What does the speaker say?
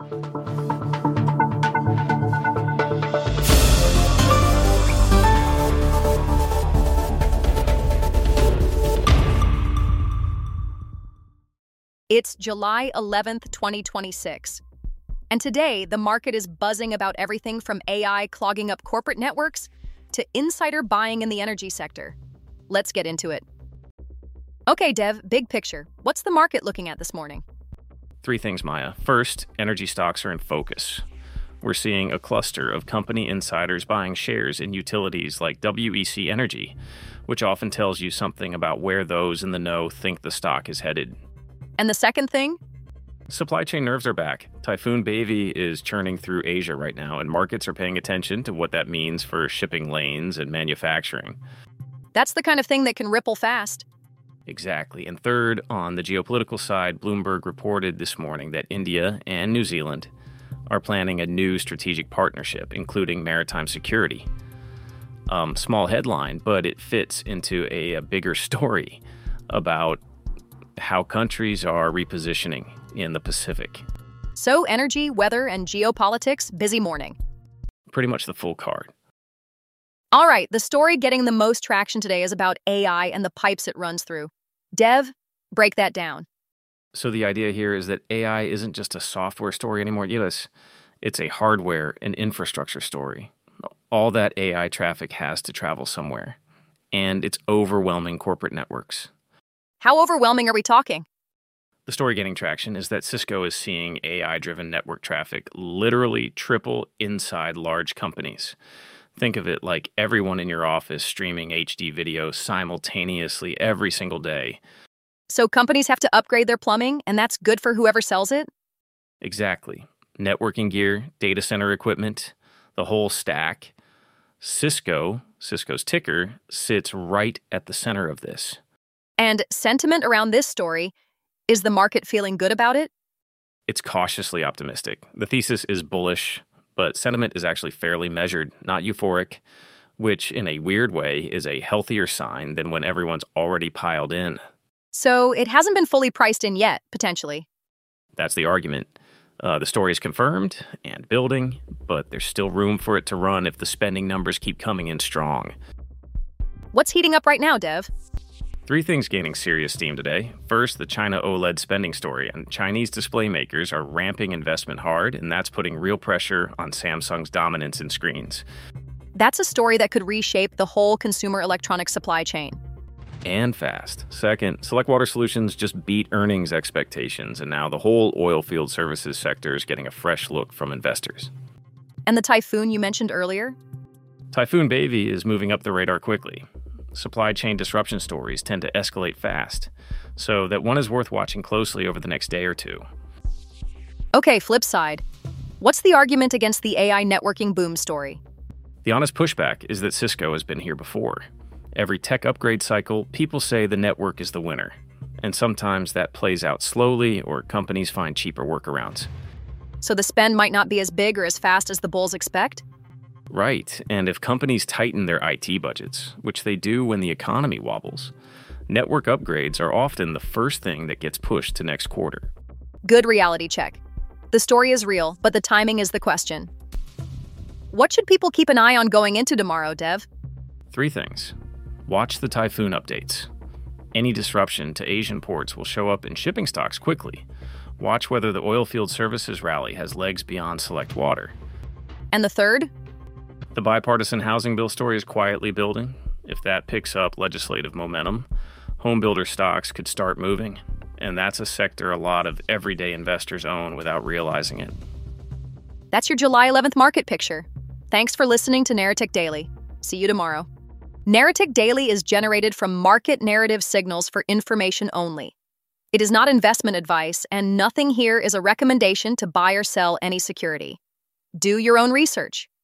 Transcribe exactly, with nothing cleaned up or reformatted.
It's July eleventh, twenty twenty-six. And today, the market is buzzing about everything from A I clogging up corporate networks to insider buying in the energy sector. Let's get into it. Okay, Dev, big picture. What's the market looking at this morning? Three things, Maya. First, energy stocks are in focus. We're seeing a cluster of company insiders buying shares in utilities like W E C Energy, which often tells you something about where those in the know think the stock is headed. And the second thing? Supply chain nerves are back. Typhoon Baby is churning through Asia right now, and markets are paying attention to what that means for shipping lanes and manufacturing. That's the kind of thing that can ripple fast. Exactly. And third, on the geopolitical side, Bloomberg reported this morning that India and New Zealand are planning a new strategic partnership, including maritime security. Um, small headline, but it fits into a, a bigger story about how countries are repositioning in the Pacific. So energy, weather, and geopolitics, busy morning. Pretty much the full card. All right, the story getting the most traction today is about A I and the pipes it runs through. Dev, break that down. So the idea here is that A I isn't just a software story anymore. Yes, it's a hardware and infrastructure story. All that A I traffic has to travel somewhere, and it's overwhelming corporate networks. How overwhelming are we talking? The story getting traction is that Cisco is seeing A I-driven network traffic literally triple inside large companies. Think of it like everyone in your office streaming H D video simultaneously every single day. So companies have to upgrade their plumbing, and that's good for whoever sells it? Exactly. Networking gear, data center equipment, the whole stack. Cisco, Cisco's ticker, sits right at the center of this. And sentiment around this story, is the market feeling good about it? It's cautiously optimistic. The thesis is bullish, but sentiment is actually fairly measured, not euphoric, which in a weird way is a healthier sign than when everyone's already piled in. So it hasn't been fully priced in yet, potentially. That's the argument. Uh, the story is confirmed and building, but there's still room for it to run if the spending numbers keep coming in strong. What's heating up right now, Dev? Three things gaining serious steam today. First, the China OLED spending story, and Chinese display makers are ramping investment hard, and that's putting real pressure on Samsung's dominance in screens. That's a story that could reshape the whole consumer electronics supply chain. And fast. Second, Select Water Solutions just beat earnings expectations, and now the whole oil field services sector is getting a fresh look from investors. And the typhoon you mentioned earlier? Typhoon Baby is moving up the radar quickly. Supply chain disruption stories tend to escalate fast, so that one is worth watching closely over the next day or two. Okay, flip side. What's the argument against the A I networking boom story? The honest pushback is that Cisco has been here before. Every tech upgrade cycle, people say the network is the winner, and sometimes that plays out slowly or companies find cheaper workarounds. So the spend might not be as big or as fast as the bulls expect? Right, and if companies tighten their I T budgets, which they do when the economy wobbles, network upgrades are often the first thing that gets pushed to next quarter. Good reality check. The story is real, but the timing is the question. What should people keep an eye on going into tomorrow, Dev? Three things. Watch the typhoon updates. Any disruption to Asian ports will show up in shipping stocks quickly. Watch whether the oilfield services rally has legs beyond Select Water. And the third? The bipartisan housing bill story is quietly building. If that picks up legislative momentum, home builder stocks could start moving, and that's a sector a lot of everyday investors own without realizing it. That's your July eleventh market picture. Thanks for listening to Narratic Daily. See you tomorrow. Narratic Daily is generated from market narrative signals for information only. It is not investment advice, and nothing here is a recommendation to buy or sell any security. Do your own research.